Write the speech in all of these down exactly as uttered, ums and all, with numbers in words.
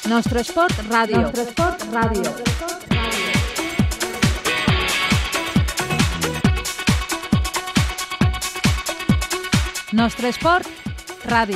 Nostro Sport Radio. Nostro Sport Radio. Nostro Sport Radio.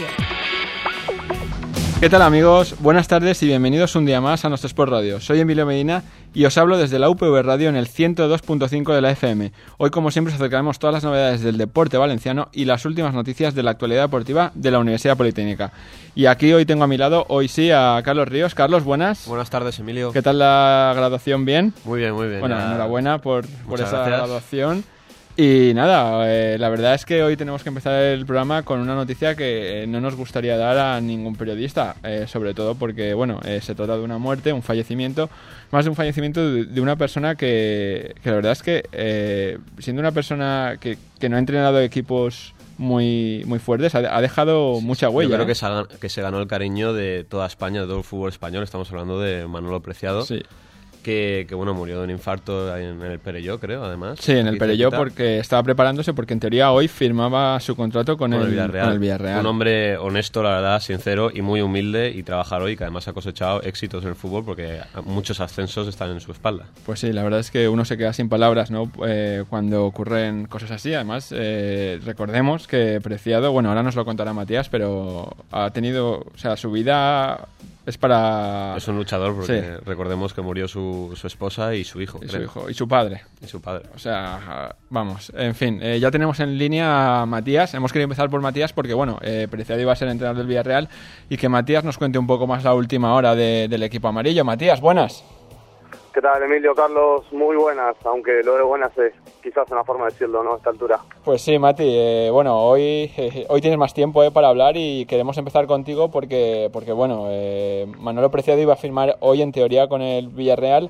¿Qué tal, amigos? Buenas tardes y bienvenidos un día más a Nostro Sport Radio. Soy Emilio Medina y os hablo desde la U P V Radio en el ciento dos punto cinco de la F M. Hoy, como siempre, os acercaremos todas las novedades del deporte valenciano y las últimas noticias de la actualidad deportiva de la Universidad Politécnica. Y aquí hoy tengo a mi lado, hoy sí, a Carlos Ríos. Carlos, buenas. Buenas tardes, Emilio. ¿Qué tal la graduación? ¿Bien? Muy bien, muy bien. Bueno, ya... enhorabuena por, por esa gracias. graduación. Y nada, eh, la verdad es que hoy tenemos que empezar el programa con una noticia que eh, no nos gustaría dar a ningún periodista, eh, sobre todo porque, bueno, eh, se trata de una muerte, un fallecimiento, más de un fallecimiento de, de una persona que, que la verdad es que, eh, siendo una persona que, que no ha entrenado equipos muy, muy fuertes, ha, ha dejado mucha huella. Yo creo ¿eh? que, se ha, que se ganó el cariño de toda España, de todo el fútbol español. Estamos hablando de Manolo Preciado. Sí. Que, que bueno, murió de un infarto en el Perelló, creo, además. Sí, en el Aquí Perelló, cerquita. porque estaba preparándose, porque en teoría hoy firmaba su contrato con, Con el, el Villarreal. con el Villarreal. Un hombre honesto, la verdad, sincero y muy humilde y trabajador, y que además ha cosechado éxitos en el fútbol porque muchos ascensos están en su espalda. Pues sí, la verdad es que uno se queda sin palabras, ¿no? Eh, cuando ocurren cosas así. Además, eh, recordemos que Preciado, bueno, ahora nos lo contará Matías, pero ha tenido, o sea, su vida es para... Es un luchador porque Sí. recordemos que murió su, su esposa y su hijo, y su creo. hijo y su padre. Y su padre. O sea, vamos, en fin, eh, ya tenemos en línea a Matías. Hemos querido empezar por Matías porque, bueno, eh, Preciado iba a ser entrenador del Villarreal y que Matías nos cuente un poco más la última hora de, del equipo amarillo. Matías, buenas. ¿Qué tal, Emilio? Carlos, muy buenas, aunque lo de buenas es quizás una forma de decirlo, ¿no? A esta altura. Pues sí, Mati, eh, bueno, hoy, eh, hoy tienes más tiempo eh, para hablar y queremos empezar contigo porque, porque bueno, eh, Manolo Preciado iba a firmar hoy en teoría con el Villarreal.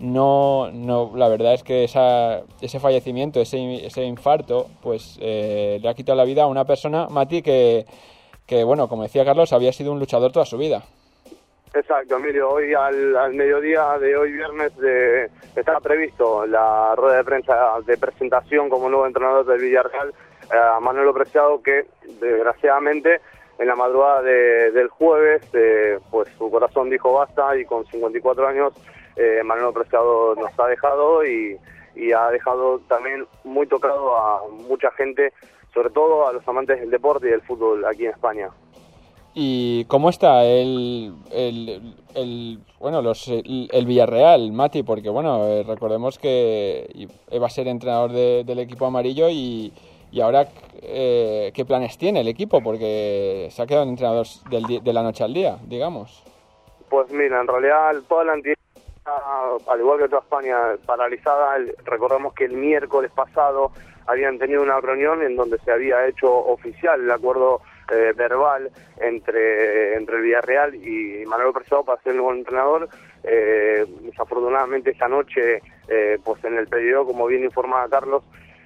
No, no, la verdad es que esa, ese fallecimiento, ese, ese infarto, pues eh, le ha quitado la vida a una persona, Mati, que, que, bueno, como decía Carlos, había sido un luchador toda su vida. Exacto, Emilio. Hoy al, al mediodía de hoy viernes de, estaba previsto la rueda de prensa de presentación como nuevo entrenador del Villarreal eh, a Manolo Preciado, que desgraciadamente en la madrugada de, del jueves eh, pues su corazón dijo basta, y con cincuenta y cuatro años eh, Manolo Preciado nos ha dejado y, y ha dejado también muy tocado a mucha gente, sobre todo a los amantes del deporte y del fútbol aquí en España. ¿Y cómo está el, el, el bueno los el, el Villarreal, Mati? Porque bueno, eh, recordemos que iba a ser entrenador de, del equipo amarillo y, y ahora eh, ¿qué planes tiene el equipo? Porque se ha quedado en entrenador del, de la noche al día, digamos. Pues mira, en realidad toda la entidad, al igual que toda España, paralizada. El, recordemos que el miércoles pasado habían tenido una reunión en donde se había hecho oficial el acuerdo Eh, verbal entre entre el Villarreal y Manolo Preciado para ser el nuevo entrenador. Eh, desafortunadamente esta noche, eh, pues en el periodo, como bien informaba Carlos,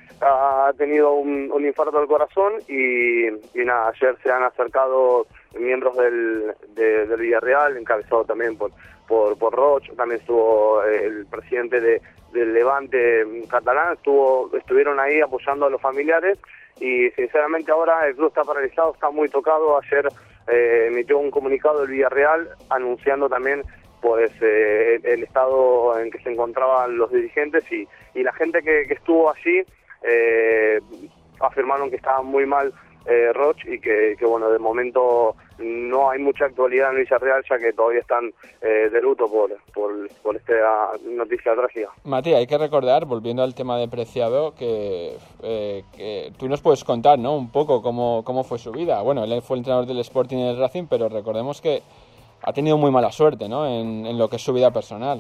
ha tenido un, un infarto del corazón y, y nada, ayer se han acercado miembros del, de, del Villarreal, encabezado también por por, por Roch. También estuvo eh, el presidente de, del Levante catalán, estuvo estuvieron ahí apoyando a los familiares. Y sinceramente ahora el club está paralizado, está muy tocado. Ayer eh, emitió un comunicado del Villarreal anunciando también pues eh, el, el estado en que se encontraban los dirigentes y, y la gente que, que estuvo allí. Eh, afirmaron que estaba muy mal eh, Roch y que, que bueno, de momento no hay mucha actualidad en Villarreal, ya que todavía están eh, de luto por, por, por esta noticia trágica. Mati, hay que recordar, volviendo al tema de Preciado, que, eh, que tú nos puedes contar, ¿no?, un poco cómo, cómo fue su vida. Bueno, él fue el entrenador del Sporting y del Racing, pero recordemos que ha tenido muy mala suerte, ¿no?, en, en lo que es su vida personal.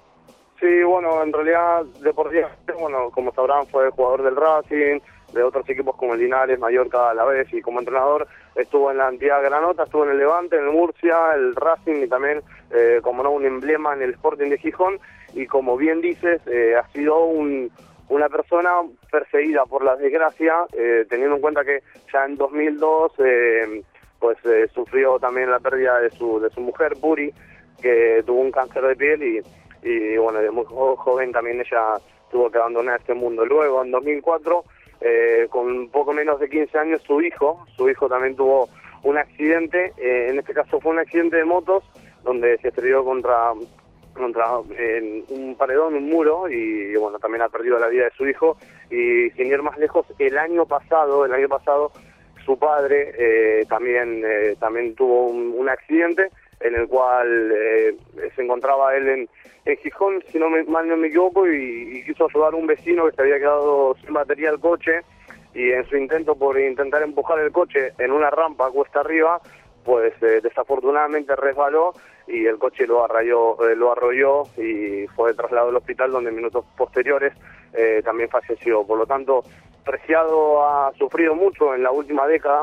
Sí, bueno, en realidad deportivamente, bueno, como sabrán, fue jugador del Racing, de otros equipos como el Linares, Mallorca, Alavés, y como entrenador estuvo en la entidad Granota, estuvo en el Levante, en el Murcia, el Racing y también, eh, como no, un emblema en el Sporting de Gijón. Y como bien dices, eh, ha sido un, una persona perseguida por la desgracia, eh, teniendo en cuenta que ya en dos mil dos eh, pues eh, sufrió también la pérdida de su de su mujer, Puri, que tuvo un cáncer de piel y, y bueno, de muy joven también ella tuvo que abandonar este mundo. Luego, en dos mil cuatro, eh, con poco menos de quince años, su hijo, su hijo también tuvo un accidente, eh, en este caso fue un accidente de motos, donde se estrelló contra contra en un paredón, un muro, y bueno, también ha perdido la vida de su hijo. Y sin ir más lejos, el año pasado, el año pasado su padre eh, también eh, también tuvo un, un accidente en el cual eh, se encontraba él en, en Gijón, si no me, mal no me equivoco, y, y quiso ayudar a un vecino que se había quedado sin batería el coche, y en su intento por intentar empujar el coche en una rampa cuesta arriba, pues eh, desafortunadamente resbaló y el coche lo arrolló, eh, lo arrolló y fue trasladado al hospital, donde en minutos posteriores eh, también falleció. Por lo tanto, Preciado ha sufrido mucho en la última década,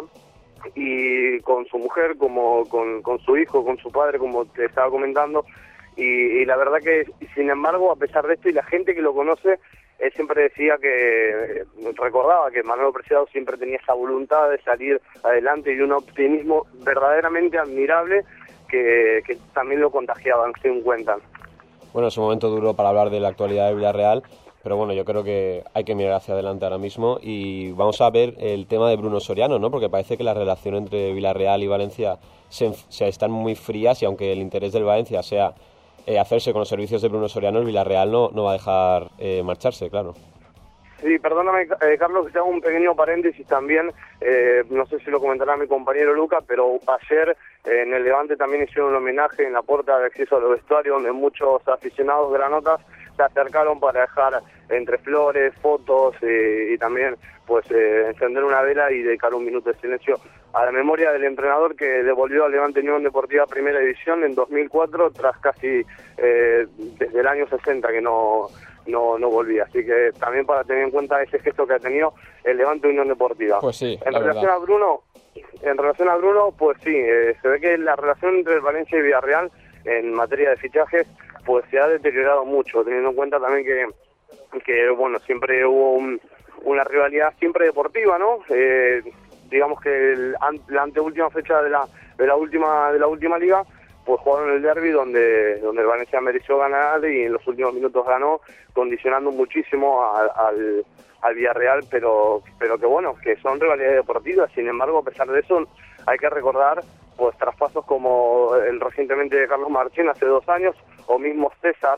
y con su mujer, como con, con su hijo, con su padre, como te estaba comentando, y, y la verdad que, sin embargo, a pesar de esto, y la gente que lo conoce, él siempre decía que, recordaba que Manolo Preciado siempre tenía esa voluntad de salir adelante y un optimismo verdaderamente admirable que, que también lo contagiaban, según cuentan. Bueno, es un momento duro para hablar de la actualidad de Villarreal, pero bueno, yo creo que hay que mirar hacia adelante ahora mismo, y vamos a ver el tema de Bruno Soriano, ¿no? Porque parece que la relación entre Villarreal y Valencia se, se están muy frías, y aunque el interés del Valencia sea eh, hacerse con los servicios de Bruno Soriano, el Villarreal no, no va a dejar eh, marcharse, claro. Sí, perdóname, eh, Carlos, que te hago un pequeño paréntesis también. Eh, no sé si lo comentará mi compañero Luca, pero ayer eh, en el Levante también hicieron un homenaje en la puerta de acceso a los vestuarios, donde muchos aficionados granotas se acercaron para dejar entre flores, fotos eh, y también pues eh, encender una vela y dedicar un minuto de silencio a la memoria del entrenador que devolvió al Levante Unión Deportiva Primera División en dos mil cuatro, tras casi eh, desde el año sesenta que no... no no volvía, así que también para tener en cuenta ese gesto que ha tenido el Levante Unión Deportiva. Pues sí, en la relación verdad. a Bruno, en relación a Bruno, pues sí, eh, se ve que la relación entre el Valencia y Villarreal en materia de fichajes pues se ha deteriorado mucho, teniendo en cuenta también que que bueno, siempre hubo un, una rivalidad siempre deportiva, ¿no? Eh, digamos que el, an, la anteúltima fecha de la de la última de la última liga, pues jugaron el derbi donde donde el Valencia mereció ganar y en los últimos minutos ganó, condicionando muchísimo al, al, al Villarreal, pero pero que bueno, que son rivalidades deportivas. Sin embargo, a pesar de eso, hay que recordar pues traspasos como el recientemente de Carlos Marchén hace dos años, o mismo César,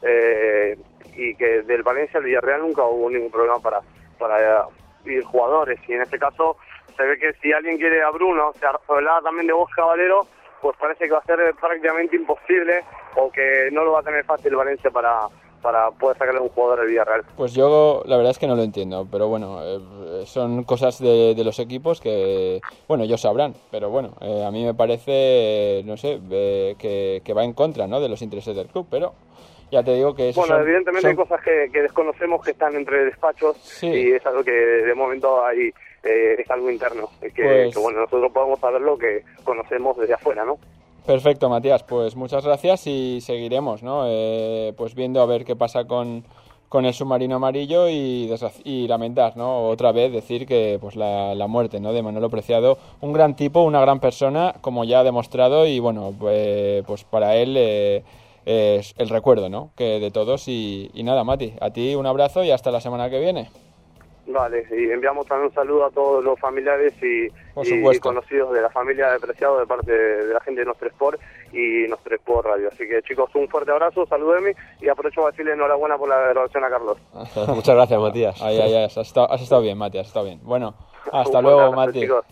eh, y que del Valencia al Villarreal nunca hubo ningún problema para, para ir jugadores, y en este caso se ve que si alguien quiere a Bruno, se hablaba también de Bosca Valero, pues parece que va a ser prácticamente imposible, o que no lo va a tener fácil Valencia para, para poder sacarle un jugador al Villarreal. Pues yo la verdad es que no lo entiendo, pero bueno, eh, son cosas de, de los equipos que, bueno, ellos sabrán, pero bueno, eh, a mí me parece, eh, no sé, eh, que, que va en contra, ¿no?, de los intereses del club, pero ya te digo que eso Bueno, son, evidentemente son... hay cosas que, que desconocemos, que están entre despachos, Sí. y es algo que de momento hay, eh, es algo interno, que, Pues... que bueno, nosotros podemos saber lo que conocemos desde afuera, ¿no? Perfecto, Matías, pues muchas gracias y seguiremos, ¿no? Eh, pues viendo a ver qué pasa con, con el submarino amarillo y, desgraci- y lamentar, ¿no?, otra vez decir que pues la, la muerte, ¿no?, de Manolo Preciado, un gran tipo, una gran persona, como ya ha demostrado, y bueno, pues, pues para él eh, es el recuerdo, ¿no?, que de todos. Y, y nada, Mati, a ti un abrazo y hasta la semana que viene. Vale, y enviamos también un saludo a todos los familiares y, Por y supuesto. conocidos de la familia de Preciado, de parte de, de la gente de Nostro Sport y Nostro Sport Radio. Así que, chicos, un fuerte abrazo, saludeme, y aprovecho para decirle enhorabuena por la grabación a Carlos. Muchas gracias, Matías. Ay, ay, ay, has estado, has estado bien, Mati, has estado bien. Bueno, hasta Un luego, fuerte abrazo, Mati. chicos.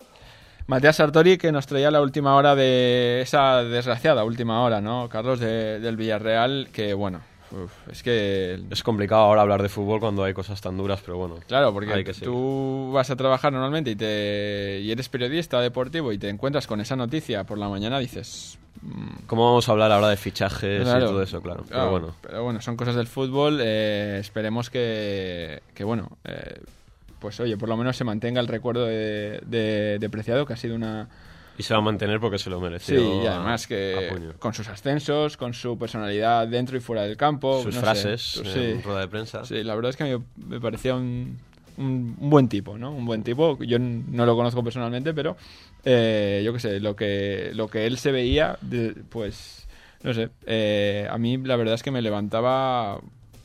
Matías Sartori, que nos traía la última hora de esa desgraciada última hora, ¿no, Carlos, de, del Villarreal, que bueno, uf, es que... Es complicado ahora hablar de fútbol cuando hay cosas tan duras, pero bueno. Claro, porque hay que seguir. tú vas a trabajar normalmente y, te, y eres periodista deportivo y te encuentras con esa noticia por la mañana, dices... mmm, ¿Cómo vamos a hablar ahora de fichajes Claro, y todo eso? Claro, claro, pero bueno. pero bueno, son cosas del fútbol. Eh, esperemos que, que bueno, eh, pues oye, por lo menos se mantenga el recuerdo de, de, de Preciado, que ha sido una... Y se va a mantener porque se lo mereció. Sí, y además a- que a puño. con sus ascensos, con su personalidad dentro y fuera del campo. Sus no frases sé, en sí, rueda de prensa. sí, la verdad es que a mí me parecía un, un, un buen tipo, ¿no? Un buen tipo. Yo n- no lo conozco personalmente, pero eh, yo qué sé, lo que, lo que él se veía, de- pues, no sé, eh, a mí la verdad es que me levantaba...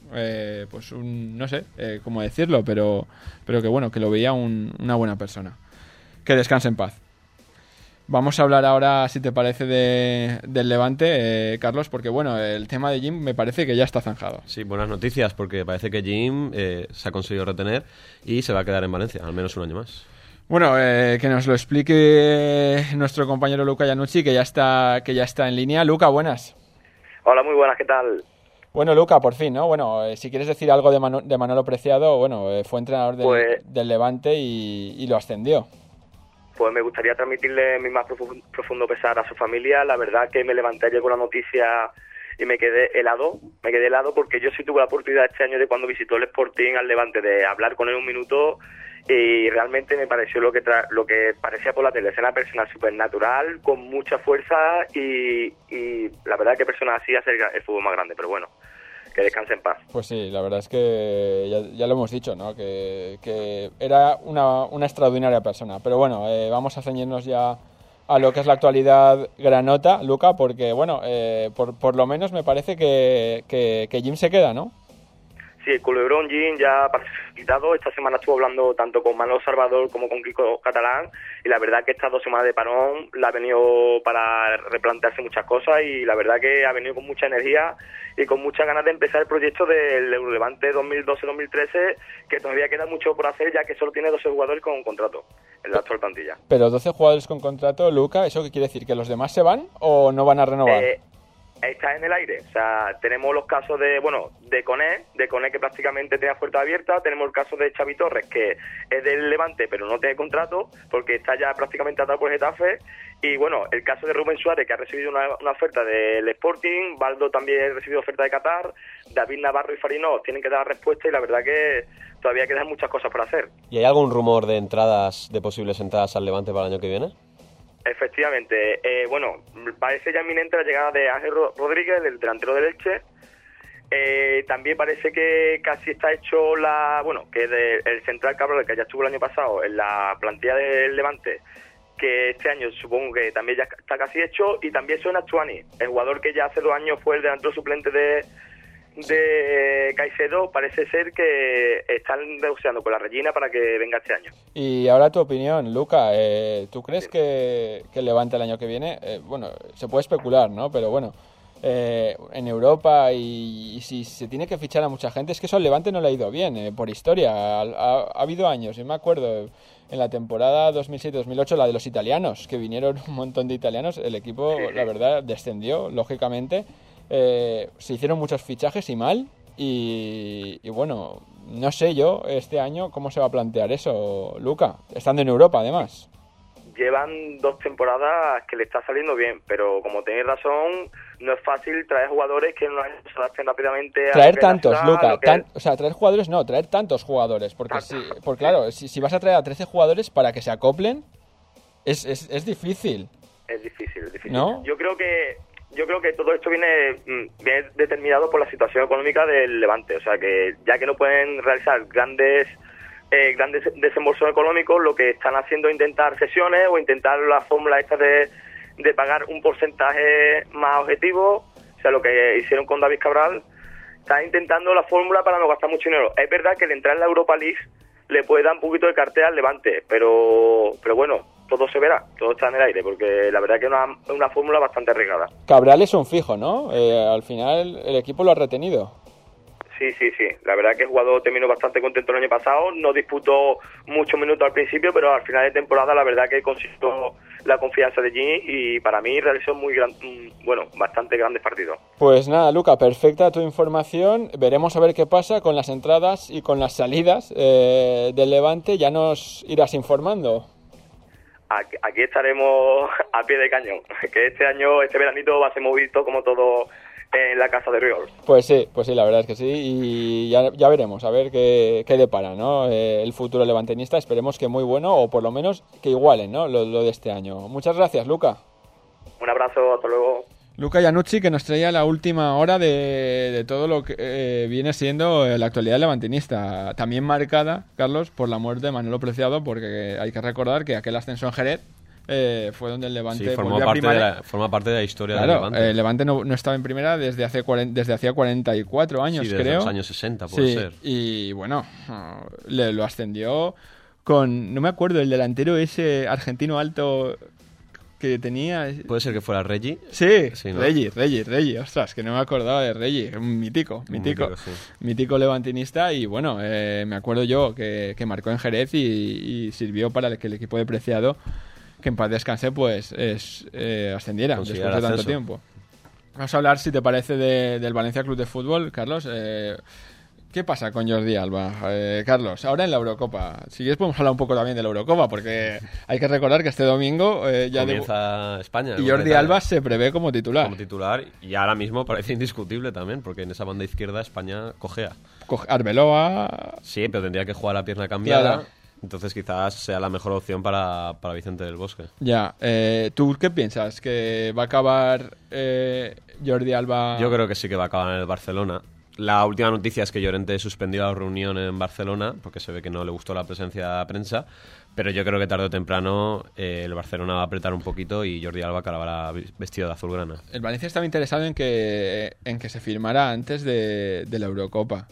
Eh, pues un, no sé eh, cómo decirlo, pero, pero que bueno, que lo veía un, una buena persona. Que descanse en paz. Vamos a hablar ahora, si te parece, de, del Levante, eh, Carlos, porque bueno, el tema de Jim me parece que ya está zanjado. Sí, buenas noticias, porque parece que Jim eh, se ha conseguido retener y se va a quedar en Valencia, al menos un año más. Bueno, eh, que nos lo explique nuestro compañero Luca Iannucci, que ya está, que ya está en línea. Luca, buenas. Hola, muy buenas, ¿qué tal? Bueno, Luca, por fin, ¿no? Bueno, eh, si quieres decir algo de, Manu- de Manolo Preciado, bueno, eh, fue entrenador del, Pues- del Levante y, y lo ascendió. Pues me gustaría transmitirle mi más profu- profundo pesar a su familia. La verdad que me levanté ayer con la noticia y me quedé helado, me quedé helado porque yo sí tuve la oportunidad este año de cuando visitó el Sporting al Levante de hablar con él un minuto y realmente me pareció lo que tra- lo que parecía por la tele, es una persona súper natural, con mucha fuerza y, y la verdad que personas así hace el, el fútbol más grande, pero bueno, que descanse en paz. Pues sí, la verdad es que ya, ya lo hemos dicho, ¿no? Que, que era una, una extraordinaria persona. Pero bueno, eh, vamos a ceñirnos ya a lo que es la actualidad granota, Luca, porque bueno, eh, por, por lo menos me parece que, que, que Jim se queda, ¿no? Sí, el culebrón Jim ya parece quitado. Esta semana estuvo hablando tanto con Manolo Salvador como con Kiko Catalán y la verdad que estas dos semanas de parón la ha venido para replantearse muchas cosas y la verdad que ha venido con mucha energía y con muchas ganas de empezar el proyecto del Eurolevante dos mil doce dos mil trece, que todavía queda mucho por hacer ya que solo tiene doce jugadores con contrato en la actual plantilla. Pero doce jugadores con contrato, Luca, ¿eso qué quiere decir? ¿Que los demás se van o no van a renovar? Eh, está en el aire, o sea, tenemos los casos de, bueno, de Coné, de Coné que prácticamente tenía puerta abierta, tenemos el caso de Xavi Torres, que es del Levante, pero no tiene contrato, porque está ya prácticamente atado por Getafe, y bueno, el caso de Rubén Suárez, que ha recibido una, una oferta del Sporting, Baldo también ha recibido oferta de Qatar, David Navarro y Farino tienen que dar respuesta, y la verdad que todavía quedan muchas cosas por hacer. ¿Y hay algún rumor de entradas, de posibles entradas al Levante para el año que viene? Efectivamente, eh, bueno, parece ya inminente la llegada de Ángel Rodríguez, el delantero del Elche. Eh, también parece que casi está hecho la, bueno, que de, el central Cabral, que ya estuvo el año pasado en la plantilla del Levante, que este año supongo que también ya está casi hecho, y también suena Chuani, el jugador que ya hace dos años fue el delantero suplente de de Caicedo. Parece ser que están negociando con la Regina para que venga este año. Y ahora tu opinión, Luca, eh, ¿tú crees que, que el Levante el año que viene, eh, bueno, se puede especular, ¿no? Pero bueno, eh, en Europa y, y si se tiene que fichar a mucha gente, es que eso al Levante no le ha ido bien, eh, por historia, ha, ha, ha habido años, yo me acuerdo en la temporada dos mil siete dos mil ocho, la de los italianos, que vinieron un montón de italianos, el equipo, sí, sí. la verdad, descendió, lógicamente. Eh, se hicieron muchos fichajes y mal y, y bueno, no sé yo este año cómo se va a plantear eso, Luca, estando en Europa además. Llevan dos temporadas que le está saliendo bien, pero como tenéis razón, no es fácil traer jugadores que no se adapten rápidamente a traer lo que es la tantos, ciudad, Luca, lo que tan, es- o sea, traer jugadores no, traer tantos jugadores, porque Tantos, si, porque claro, si, si vas a traer a trece jugadores para que se acoplen, es, es, es difícil. es difícil, es difícil. ¿No? Yo creo que yo creo que todo esto viene, mm, viene determinado por la situación económica del Levante, o sea que ya que no pueden realizar grandes eh, grandes desembolsos económicos, lo que están haciendo es intentar sesiones o intentar la fórmula esta de, de pagar un porcentaje más objetivo, o sea, lo que hicieron con David Cabral, están intentando la fórmula para no gastar mucho dinero. Es verdad que el entrar en la Europa League le puede dar un poquito de cartel al Levante, pero pero bueno, todo se verá, todo está en el aire, porque la verdad que es una, una fórmula bastante arriesgada. Cabral es un fijo, ¿no? Eh, al final el equipo lo ha retenido. Sí, sí, sí. La verdad que el jugador terminó bastante contento el año pasado. No disputó muchos minutos al principio, pero al final de temporada la verdad que consiguió la confianza de Gini y para mí realizó muy gran, bueno, bastante grandes partidos. Pues nada, Luca, perfecta tu información. Veremos a ver qué pasa con las entradas y con las salidas eh, del Levante. Ya nos irás informando. Aquí, aquí estaremos a pie de cañón. Que este año, este veranito va a ser movido como todo en la casa de Riol. Pues sí, pues sí, la verdad es que sí, y ya, ya veremos, a ver qué, qué depara, ¿no? Eh, el futuro levantinista, esperemos que muy bueno, o por lo menos que igualen, ¿no? Lo, lo de este año. Muchas gracias, Luca. Un abrazo, hasta luego. Luca Iannucci, que nos traía la última hora de, de todo lo que eh, viene siendo la actualidad levantinista, también marcada, Carlos, por la muerte de Manolo Preciado, porque hay que recordar que aquel ascenso en Jerez Eh, fue donde el Levante sí, formó volvió a parte, de primera. la, forma parte de la historia Claro, del Levante. el Levante no, no estaba en primera desde hace cuarenta, desde hacía cuarenta y cuatro años, sí, desde creo. los años sesenta, puede sí, ser. Y bueno, le, lo ascendió con, no me acuerdo, el delantero ese argentino alto que tenía... ¿Puede ser que fuera Reggie? Sí, sí, ¿no? Reggie, Reggie, Reggie, ostras, que no me acordaba de Reggie, un mítico, Un mítico, mítico, sí. mítico levantinista y bueno, eh, me acuerdo yo que, que marcó en Jerez y, y sirvió para que el equipo de Preciado, que en paz descanse, pues es, eh, ascendiera después Consiguiera de tanto ascenso. tiempo. Vamos a hablar, si te parece, de, del Valencia Club de Fútbol, Carlos. Eh, ¿Qué pasa con Jordi Alba? Eh, Carlos, ahora en la Eurocopa. Si quieres podemos hablar un poco también de la Eurocopa, porque hay que recordar que este domingo eh, ya comienza España. y Jordi Alba se prevé como titular. Como titular, y ahora mismo parece indiscutible también, porque en esa banda izquierda España cojea. Coge- Arbeloa... Sí, pero tendría que jugar a pierna cambiada. Claro. Entonces quizás sea la mejor opción para, para Vicente del Bosque. Ya, eh, ¿tú qué piensas? ¿Que va a acabar eh, Jordi Alba? Yo creo que sí que va a acabar en el Barcelona. La última noticia es que Llorente suspendió la reunión en Barcelona, porque se ve que no le gustó la presencia de prensa, pero yo creo que tarde o temprano eh, el Barcelona va a apretar un poquito y Jordi Alba acabará vestido de azulgrana. El Valencia estaba interesado en que, en que se firmara antes de, de la Eurocopa.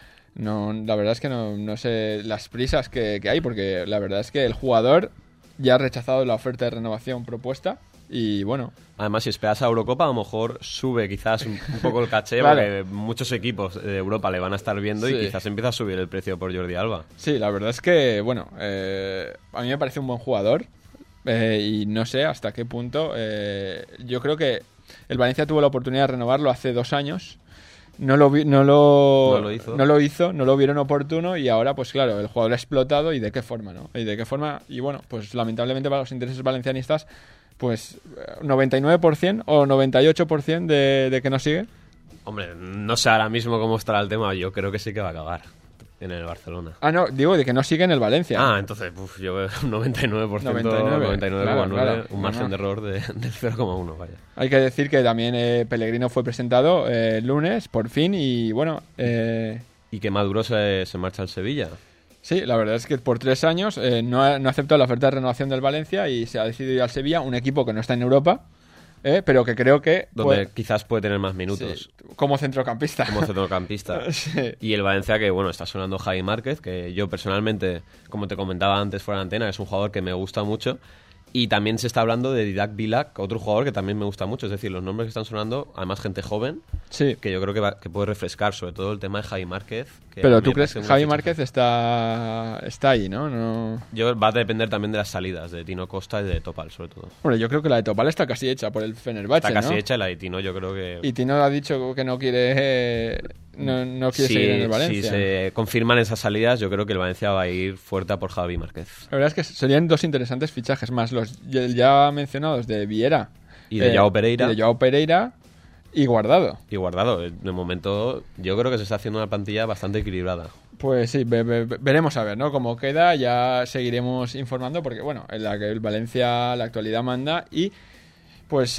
No, la verdad es que no, no sé las prisas que, que hay, porque la verdad es que el jugador ya ha rechazado la oferta de renovación propuesta y bueno... Además, si esperas a Eurocopa, a lo mejor sube quizás un, un poco el caché, Claro. porque muchos equipos de Europa le van a estar viendo Sí. y quizás empieza a subir el precio por Jordi Alba. Sí, la verdad es que, bueno, eh, a mí me parece un buen jugador eh, y no sé hasta qué punto. Eh, yo creo que el Valencia tuvo la oportunidad de renovarlo hace dos años. No lo, vi- no, lo, No lo hizo. no lo hizo, no lo vieron oportuno y ahora, pues claro, el jugador ha explotado y de qué forma, ¿no? Y de qué forma, y bueno, pues lamentablemente para los intereses valencianistas, pues noventa y nueve por ciento o noventa y ocho por ciento de, de que no sigue. Hombre, no sé ahora mismo cómo estará el tema, yo creo que sí que va a acabar en el Barcelona. Ah, no, digo de que no sigue en el Valencia. Ah, entonces, uf, yo veo un noventa y nueve por ciento, noventa y nueve, noventa y nueve coma nueve, claro, claro. un margen Ajá. de error de, del cero coma uno, vaya. Hay que decir que también eh, Pellegrino fue presentado eh, el lunes, por fin, y bueno, eh, Y que Maduro se, se marcha al Sevilla. sí, la verdad es que por tres años eh, no ha no ha aceptado la oferta de renovación del Valencia y se ha decidido ir al Sevilla, un equipo que no está en Europa, eh, pero que creo que... Donde puede- quizás puede tener más minutos sí, como centrocampista. como centrocampista. Sí. Y el Valencia, que bueno, está sonando Javi Márquez, que yo personalmente, como te comentaba antes fuera de antena, es un jugador que me gusta mucho. Y también se está hablando de Didac Bilac, otro jugador que también me gusta mucho. Es decir, los nombres que están sonando, además gente joven, Sí. que yo creo que, va- que puede refrescar, sobre todo el tema de Javi Márquez. Que a Pero mí tú me crees parece que un Javi fichaje. Márquez está, está ahí, ¿no? no... Yo, va a depender también de las salidas, de Tino Costa y de Topal, sobre todo. Bueno, yo creo que la de Topal está casi hecha por el Fenerbahce, Está casi ¿no? hecha la de Tino, yo creo que... Y Tino ha dicho que no quiere, eh, no, no quiere si, seguir en el Valencia. si se confirman esas salidas, yo creo que el Valencia va a ir fuerte a por Javi Márquez. La verdad es que serían dos interesantes fichajes más, los ya- ya mencionados de Viera Y de Joao Pereira. y de Joao Pereira y Guardado. Y Guardado, de momento yo creo que se está haciendo una plantilla bastante equilibrada. Pues sí, ve- ve- veremos a ver, ¿no? Cómo queda, ya seguiremos informando porque, bueno, en la que el Valencia la actualidad manda y pues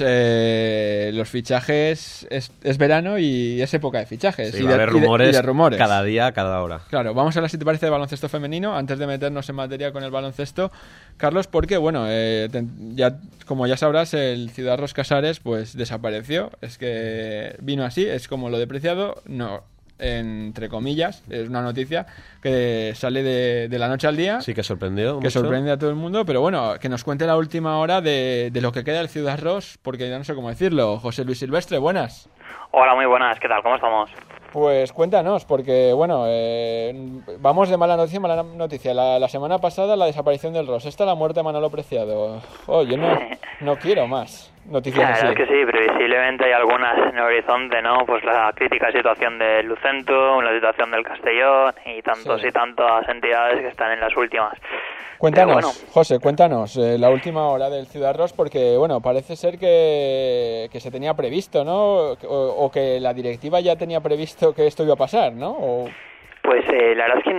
eh, los fichajes es, es verano y es época de fichajes. Sí, y, va a de, haber y de- rumores, y de rumores. cada día, cada hora. Claro, vamos a hablar, si te parece, de baloncesto femenino, antes de meternos en materia con el baloncesto, Carlos, porque, bueno, eh, te- ya como ya sabrás, el Ciudad Ros Casares, pues, desapareció, es que vino así, es como lo de Preciado, no, entre comillas, es una noticia que sale de, de la noche al día, Sí que sorprendió que mucho. sorprende a todo el mundo, pero bueno, que nos cuente la última hora de, de lo que queda del Ciudad Ros, porque ya no sé cómo decirlo. José Luis Silvestre, buenas. Hola, muy buenas, ¿qué tal? ¿Cómo estamos? Pues cuéntanos, porque bueno, eh, vamos de mala noticia en mala noticia. La, la semana pasada la desaparición del Ros, esta la muerte de Manolo Preciado. Oh, yo no, no quiero más noticias La así. verdad es que sí, previsiblemente hay algunas en el horizonte, ¿no? Pues la crítica situación del Lucentum, la situación del Castellón y tantos Sí. y tantas entidades que están en las últimas. Cuéntanos, Pero bueno. José, cuéntanos eh, la última hora del Ciudad Ros, porque bueno, parece ser que, que se tenía previsto, ¿no? O, o que la directiva ya tenía previsto que esto iba a pasar, ¿no? O... Pues eh, la verdad es que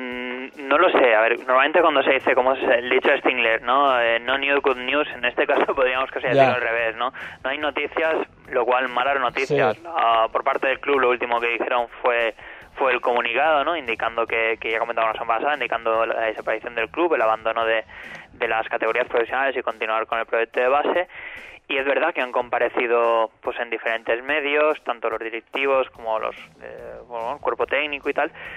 mm, no lo sé. A ver, normalmente cuando se dice, como es el dicho de Stingler, ¿no? Eh, no news, good news, en este caso podríamos casi decirlo Ya. al revés, ¿no? No hay noticias, lo cual malas noticias. Sí. Ah, por parte del club lo último que dijeron fue fue el comunicado, ¿no? Indicando que, que ya comentamos la semana pasada, indicando la desaparición del club, el abandono de, de las categorías profesionales y continuar con el proyecto de base. Y es verdad que han comparecido pues en diferentes medios, tanto los directivos como los eh, bueno, el cuerpo técnico y tal.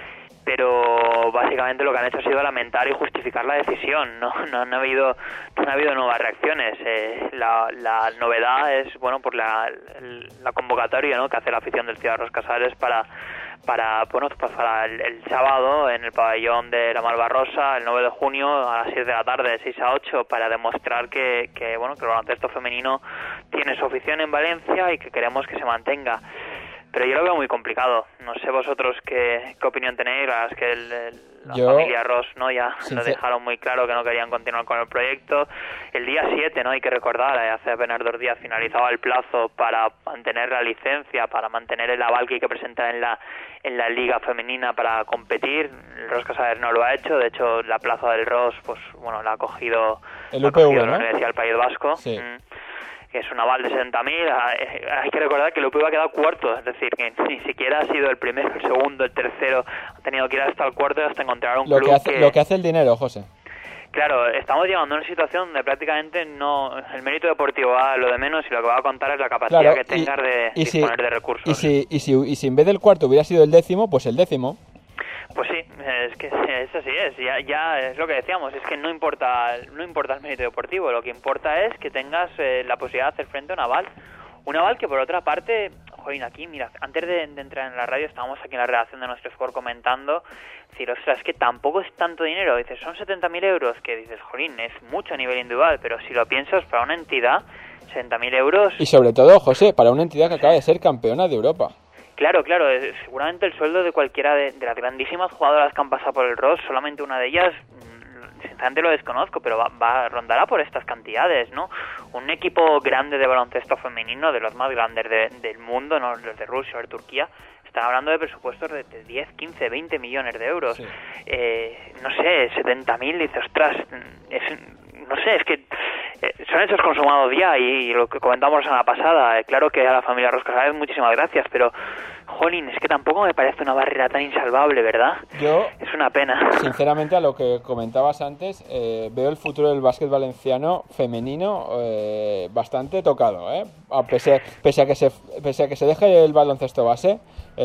pero básicamente lo que han hecho ha sido lamentar y justificar la decisión. No, no, no ha habido no ha habido nuevas reacciones. Eh, la, la novedad es, bueno, por la, la convocatoria, ¿no?, que hace la afición del Ciudad Ros Casares para para bueno pues para el, el sábado en el pabellón de la Malvarrosa, el nueve de junio a las seis de la tarde, de seis a ocho, para demostrar que, que bueno que el baloncesto femenino tiene su afición en Valencia y que queremos que se mantenga. Pero yo lo veo muy complicado. No sé vosotros qué, qué opinión tenéis. La verdad es que el, el, la yo, familia Ross, ¿no?, ya sincer- lo dejaron muy claro que no querían continuar con el proyecto. El día siete, ¿no?, hay que recordar, hace apenas dos días finalizaba el plazo para mantener la licencia, para mantener el aval que hay que presentar en la en la liga femenina para competir. El Ros Casares no lo ha hecho. De hecho, la plaza del Ros, pues bueno, la ha cogido, el U P V, ha cogido, ¿no?, la Universidad del País Vasco. Sí. Mm. Que es un aval de setenta mil. Hay que recordar que el U P V ha quedado cuarto, es decir, que ni siquiera ha sido el primero, el segundo, el tercero, ha tenido que ir hasta el cuarto hasta encontrar un lo club que hace, que... Lo que hace el dinero, José. Claro, estamos llegando a una situación donde prácticamente no el mérito deportivo va a lo de menos y lo que va a contar es la capacidad claro, que tengas y, de y disponer si, de recursos. Y si, y, si, y si en vez del cuarto hubiera sido el décimo, pues el décimo. Pues sí, es que eso sí es, ya, ya es lo que decíamos, es que no importa no importa el mérito deportivo, lo que importa es que tengas eh, la posibilidad de hacer frente a un aval. Un aval que por otra parte, joder, aquí, mira, antes de, de entrar en la radio estábamos aquí en la redacción de nuestro Sport comentando, decir, ostras, es que tampoco es tanto dinero, dices, son setenta mil euros, que dices, jolín, es mucho a nivel individual, pero si lo piensas, para una entidad, setenta mil euros... Y sobre todo, José, para una entidad que acaba de ser campeona de Europa. Claro, claro, seguramente el sueldo de cualquiera de, de las grandísimas jugadoras que han pasado por el Ros, solamente una de ellas... sinceramente lo desconozco, pero va, va rondará por estas cantidades, ¿no? Un equipo grande de baloncesto femenino, de los más grandes de, del mundo, no los de Rusia o de Turquía, están hablando de presupuestos de, de diez, quince, veinte millones de euros. Sí. Eh, no sé, setenta mil, dices, ostras, es, no sé, es que eh, son hechos consumados ya y, y lo que comentamos la semana pasada, eh, claro que a la familia Ros Casares muchísimas gracias, pero jolín, es que tampoco me parece una barrera tan insalvable, ¿verdad? Yo, es una pena. Sinceramente, a lo que comentabas antes, eh, veo el futuro del básquet valenciano femenino eh, bastante tocado, ¿eh? A pese, pese, a que se, pese a que se deje el baloncesto base,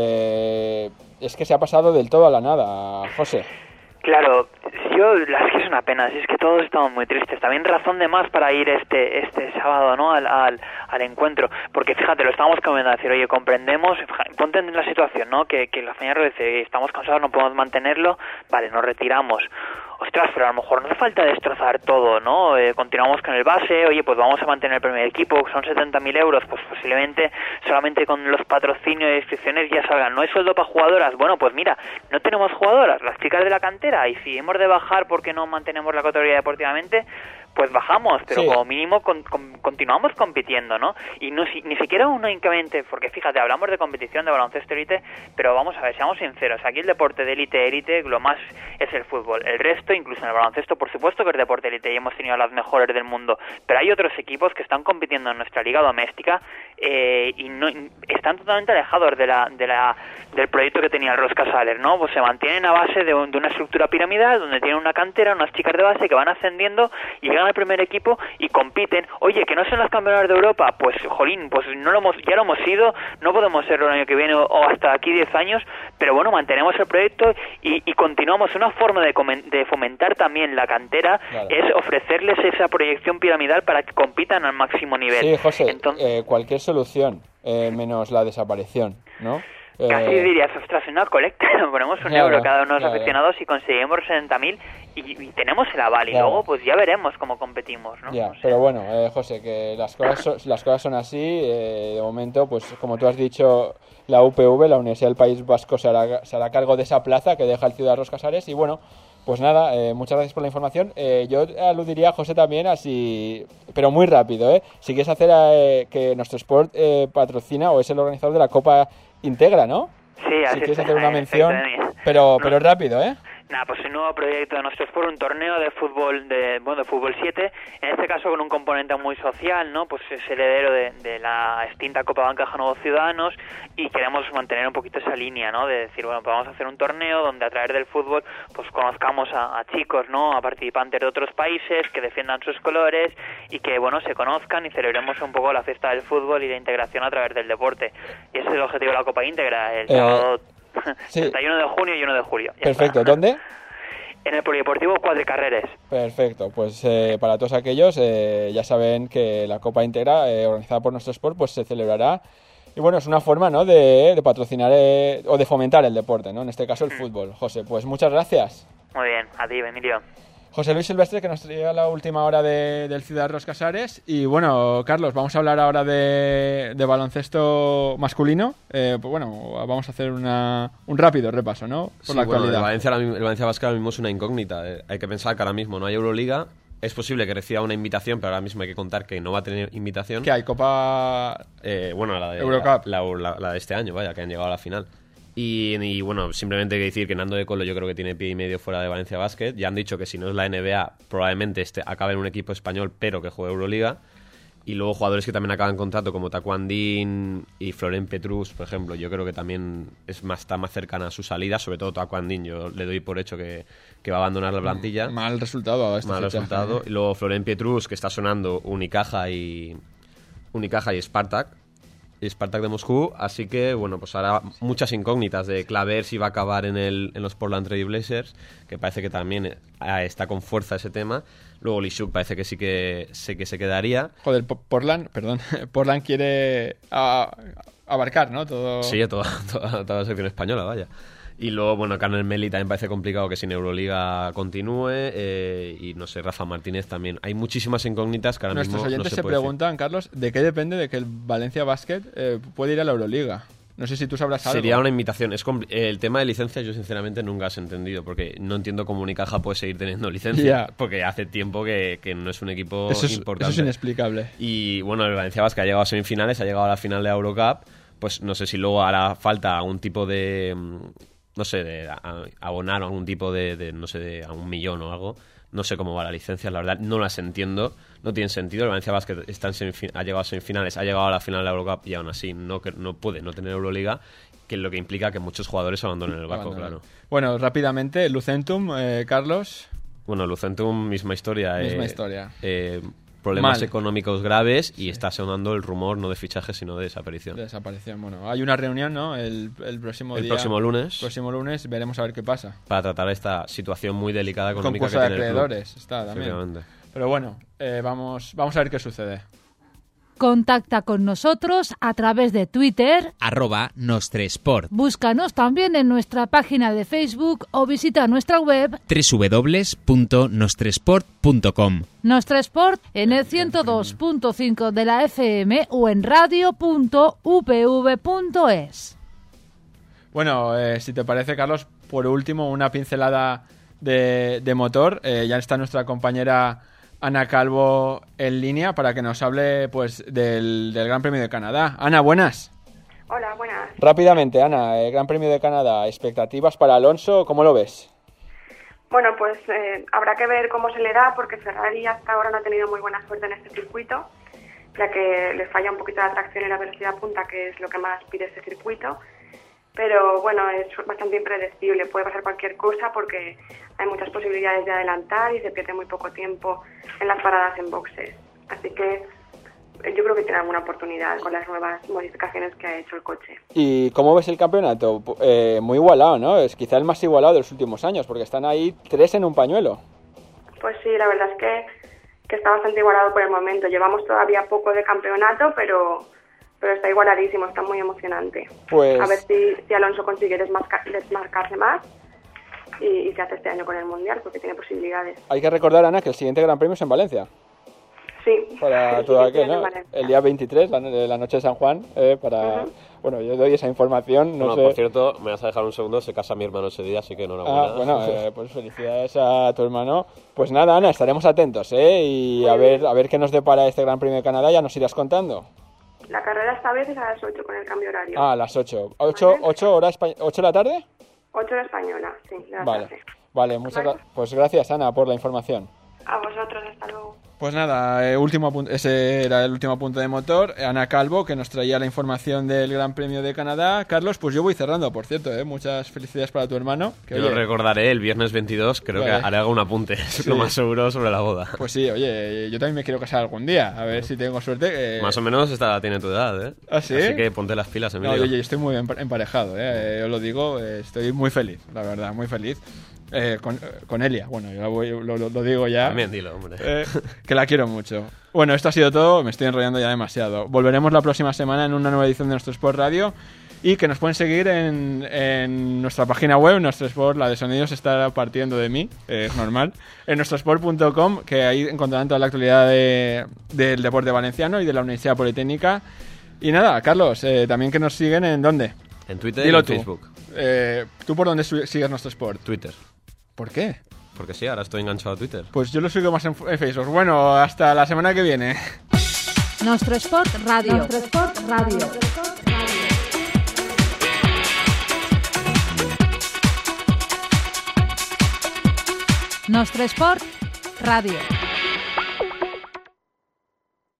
eh, es que se ha pasado del todo a la nada, José. Claro, yo, la es que es una pena, si es que todos estamos muy tristes. También razón de más para ir este este sábado, ¿no?, al, al, al encuentro, porque fíjate, lo estábamos comentando, decir, oye, comprendemos, ponte en la situación, ¿no?, que, que la familia dice, estamos cansados, no podemos mantenerlo, vale, nos retiramos. Ostras, pero a lo mejor no hace falta destrozar todo, ¿no? Eh, continuamos con el base, oye, pues vamos a mantener el primer equipo, son setenta mil euros, pues posiblemente solamente con los patrocinios y inscripciones ya salgan. ¿No hay sueldo para jugadoras? Bueno, pues mira, no tenemos jugadoras, las chicas de la cantera, y si hemos de bajar porque no mantenemos la categoría deportivamente, pues bajamos, pero sí, como mínimo con, con, continuamos compitiendo, ¿no? Y no si, ni siquiera únicamente, porque fíjate, hablamos de competición de baloncesto élite, pero vamos a ver, seamos sinceros, aquí el deporte de élite, élite, lo más es el fútbol. El resto, incluso en el baloncesto, por supuesto que es deporte élite y hemos tenido a las mejores del mundo, pero hay otros equipos que están compitiendo en nuestra liga doméstica eh, y no están totalmente alejados de la, de la del proyecto que tenía el Ros Casares, ¿no? Pues se mantienen a base de, un, de una estructura piramidal donde tienen una cantera, unas chicas de base que van ascendiendo y llegan al primer equipo y compiten. Oye, que no son las campeonas de Europa, pues jolín, pues no lo hemos, ya lo hemos sido, no podemos serlo el año que viene o, o hasta aquí diez años, pero bueno, mantenemos el proyecto y, y continuamos. Una forma de, de fomentar también la cantera, claro, es ofrecerles esa proyección piramidal para que compitan al máximo nivel. Sí, José, Entonces, eh, cualquier solución, eh, menos la desaparición, ¿no? Casi eh... dirías, ostras, una colecta, ponemos un claro, euro cada uno de los claro. aficionados y conseguimos setenta mil y, y tenemos el aval, claro, y luego pues ya veremos cómo competimos, ¿no? Ya, no sé. Pero bueno, eh, José, que las cosas, son, las cosas son así, eh, de momento, pues como tú has dicho, la U P V, la Universidad del País Vasco, se hará, se hará cargo de esa plaza que deja el Ciudad Ros Casares y bueno, pues nada, eh, muchas gracias por la información. Eh, yo aludiría a José también así, pero muy rápido, ¿eh? Si quieres hacer eh, que nuestro Sport eh, patrocina o es el organizador de la Copa Integra, ¿no? Sí, así si quieres está, hacer una mención, pero, pero rápido, ¿eh? Nada, pues un nuevo proyecto de nuestro Sport, un torneo de fútbol de bueno de fútbol siete, en este caso con un componente muy social, ¿no? Pues es heredero de, de la extinta Copa Bancaja Nuevos Ciudadanos y queremos mantener un poquito esa línea, ¿no? De decir, bueno, pues vamos a hacer un torneo donde a través del fútbol pues conozcamos a, a chicos, ¿no? A participantes de otros países que defiendan sus colores y que, bueno, se conozcan y celebremos un poco la fiesta del fútbol y la integración a través del deporte. Y ese es el objetivo de la Copa Íntegra, el eh... sábado... Sí. treinta y uno de junio y uno de julio. Ya Perfecto, está. ¿dónde? En el Polideportivo Cuadricarreres. Perfecto, pues eh, para todos aquellos eh, ya saben que la Copa Integra, eh, organizada por Nuestro Sport, pues se celebrará. Y bueno, es una forma, ¿no?, de, de patrocinar eh, o de fomentar el deporte, ¿no? En este caso el mm. fútbol. José, pues muchas gracias. Muy bien, a ti, Emilio. José Luis Silvestre, que nos traía la última hora de, del Ciudad Ros Casares. Y bueno, Carlos, vamos a hablar ahora de, de baloncesto masculino. Eh, pues bueno, vamos a hacer una, un rápido repaso, ¿no?, por sí, la bueno, actualidad. El Valencia, el Valencia Basket ahora mismo es una incógnita. Eh, hay que pensar que ahora mismo no hay Euroliga. Es posible que reciba una invitación, pero ahora mismo hay que contar que no va a tener invitación. ¿Qué hay? ¿Copa eh, bueno, la de, Eurocup? La, la, la, la de este año, vaya, que han llegado a la final. Y, y bueno, simplemente hay que decir que Nando de Colo yo creo que tiene pie y medio fuera de Valencia Basket. Ya han dicho que si no es la N B A, probablemente este acabe en un equipo español, pero que juegue Euroliga. Y luego jugadores que también acaban contrato, como Taquan Din y Florent Petrus, por ejemplo, yo creo que también es más, está más cercana a su salida, sobre todo Taquan Din. Yo le doy por hecho que, que va a abandonar la plantilla. Mal resultado. Este Mal fichaje, resultado. ¿eh? Y luego Florent Petrus, que está sonando Unicaja y Unicaja y Spartak. Y Spartak de Moscú, así que bueno, pues ahora muchas incógnitas de Claver si va a acabar en el en los Portland Trail Blazers, que parece que también eh, está con fuerza ese tema. Luego Lishuk parece que sí que sé que se quedaría. Joder, Portland, perdón, Portland quiere a, abarcar, ¿no? Todo. Sí, toda, toda, toda la sección española, vaya. Y luego, bueno, Carnel Meli también parece complicado que sin Euroliga continúe. Eh, y no sé, Rafa Martínez también. Hay muchísimas incógnitas que ahora Nuestros mismo no oyentes se, se puede preguntan, decir. Carlos, ¿de qué depende de que el Valencia Basket eh, puede ir a la Euroliga? No sé si tú sabrás algo. Sería una invitación. Es compl- el tema de licencias yo sinceramente nunca has entendido, porque no entiendo cómo Unicaja puede seguir teniendo licencia, yeah. porque hace tiempo que, que no es un equipo eso es, importante. Eso es inexplicable. Y bueno, el Valencia Basket ha llegado a semifinales, ha llegado a la final de Eurocup, pues no sé si luego hará falta algún tipo de... no sé, de abonar algún tipo de, de no sé, de a un millón o algo. No sé cómo va la licencia, la verdad, no las entiendo, no tiene sentido. El Valencia Basket está en semifin- ha llegado a semifinales, ha llegado a la final de la Eurocup y aún así no, no puede no tener Euroliga, que es lo que implica que muchos jugadores abandonen el barco, claro. Bueno, rápidamente, Lucentum, eh, Carlos. Bueno, Lucentum, misma historia. Misma eh, historia. Eh, problemas Mal. económicos graves y sí. está sonando el rumor no de fichaje sino de desaparición. De desaparición, bueno. Hay una reunión, ¿no? El, el próximo el día. próximo lunes. próximo lunes veremos a ver qué pasa. Para tratar esta situación muy delicada económica concurso que de tiene acreedores, el club. está también. Pero bueno, eh, vamos, vamos a ver qué sucede. Contacta con nosotros a través de Twitter, arroba Nostresport. Búscanos también en nuestra página de Facebook o visita nuestra web doble u doble u doble u punto nostresport punto com. Nostresport en el ciento dos punto cinco de la F M o en radio punto u p v punto es. Bueno, eh, si te parece, Carlos, por último, una pincelada de, de motor. Eh, ya está nuestra compañera Ana Calvo en línea para que nos hable pues del, del Gran Premio de Canadá. Ana, buenas. Hola, buenas. Rápidamente, Ana, el Gran Premio de Canadá, expectativas para Alonso, ¿cómo lo ves? Bueno, pues eh, habrá que ver cómo se le da, porque Ferrari hasta ahora no ha tenido muy buena suerte en este circuito, ya que le falla un poquito la tracción y la velocidad punta, que es lo que más pide este circuito. Pero bueno, es bastante impredecible, puede pasar cualquier cosa porque hay muchas posibilidades de adelantar y se pierde muy poco tiempo en las paradas en boxes. Así que yo creo que tiene alguna oportunidad con las nuevas modificaciones que ha hecho el coche. ¿Y cómo ves el campeonato? Eh, muy igualado, ¿no? Es quizá el más igualado de los últimos años, porque están ahí tres en un pañuelo. Pues sí, la verdad es que, que está bastante igualado por el momento. Llevamos todavía poco de campeonato, pero... pero está igualadísimo, está muy emocionante. Pues... A ver si, si Alonso consigue desmarca, desmarcarse más y, y se hace este año con el Mundial, porque tiene posibilidades. Hay que recordar, Ana, que el siguiente Gran Premio es en Valencia. Sí. Para todo aquel, ¿no? El día veintitrés, la, la noche de San Juan, eh, para... Uh-huh. Bueno, yo doy esa información, no bueno, sé... Por cierto, me vas a dejar un segundo, se casa mi hermano ese día, así que enhorabuena. Ah, bueno, eh, pues felicidades a tu hermano. Pues nada, Ana, estaremos atentos, ¿eh? Y a ver, a ver qué nos depara este Gran Premio de Canadá, ya nos irás contando. La carrera esta vez es a las ocho con el cambio horario. Ah, a las ocho. ¿ocho, ocho, hora espa- ocho de la tarde? ocho hora española, sí, de la vale. tarde. Vale, muchas gracias. Pues gracias, Ana, por la información. A vosotros, hasta luego. Pues nada, eh, último apunte, ese era el último punto de motor. Ana Calvo, que nos traía la información del Gran Premio de Canadá. Carlos, pues yo voy cerrando, por cierto, ¿eh? Muchas felicidades para tu hermano. Que, yo oye, lo recordaré el viernes veintidós, creo vale. que haré algún apunte, es Sí. lo más seguro sobre la boda. Pues sí, oye, yo también me quiero casar algún día, a ver si tengo suerte. Eh... Más o menos esta tiene tu edad, ¿eh? ¿Ah, sí? Así que ponte las pilas, Emilio. No, oye, estoy muy empa- emparejado, ¿eh? Yo lo digo, eh, estoy muy feliz, la verdad, muy feliz. Eh, con, con Elia, bueno, yo la voy- lo, lo- lo digo ya. También dilo, hombre. Eh, que la quiero mucho. Bueno, esto ha sido todo, me estoy enrollando ya demasiado. Volveremos la próxima semana en una nueva edición de Nuestro Sport Radio y que nos pueden seguir en, en nuestra página web, Nuestro Sport, la de sonidos está partiendo de mí, eh, es normal, en nuestro sport punto com, que ahí encontrarán toda la actualidad de, del deporte valenciano y de la Universidad Politécnica. Y nada, Carlos, eh, también que nos siguen en ¿dónde? En Twitter Dilo y en tú. Facebook. Eh, ¿Tú por dónde su- sigues Nuestro Sport? Twitter. ¿Por qué? Porque sí, ahora estoy enganchado a Twitter. Pues yo lo sigo más en, en Facebook. Bueno, hasta la semana que viene. Nuestro Sport Radio. Nuestro Sport Radio. Nuestro Sport Radio.